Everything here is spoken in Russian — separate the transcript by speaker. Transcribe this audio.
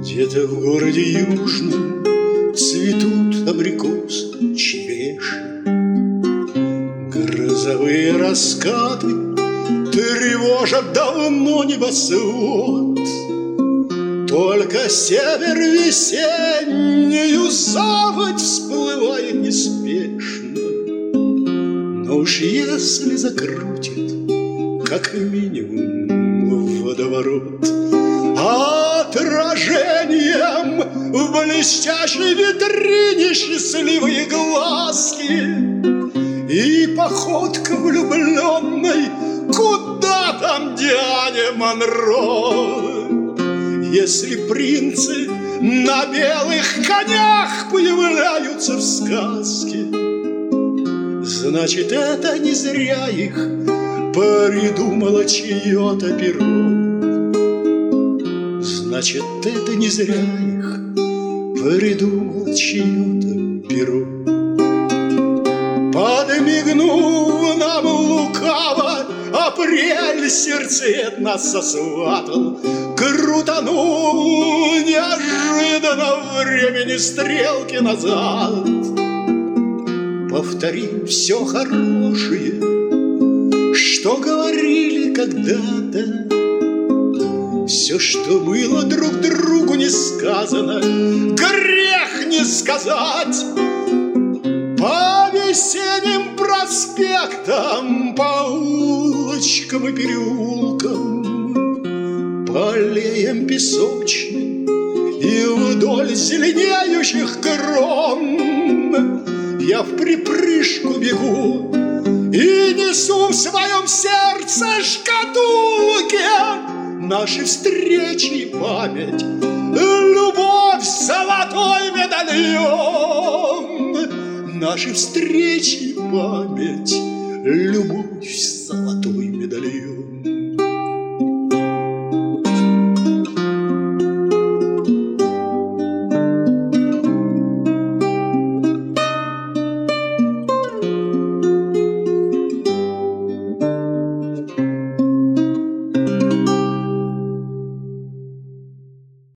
Speaker 1: Где-то в городе южном цветут абрикосы, черешни. Грозовые раскаты тревожат давно небосвод. Только север весеннюю заводь всплывает неспешно. Но уж если закрутит, как минимум, водоворот, отражением в блестящей витрине счастливые глазки и походка влюбленной, куда там Диане Монро. Если принцы на белых конях появляются в сказке, значит, это не зря их придумало чье-то перо. Значит, это не зря их придумало чье-то перо. Подмигнув нам лукаво, апрель сердцеед нас сосватал. Крутанул неожиданно времени стрелки назад. Повторим все хорошее, что говорили когда-то. Все, что было друг другу не сказано, грех не сказать. По весенним проспектам, по улочкам и переулкам, по аллеям песочным и вдоль зеленеющих крон я в припрыжку бегу и несу в своем сердце шкатулки наши встречи и память, любовь, золотой медальон. Наши встречи и память, любовь, золотой медальон.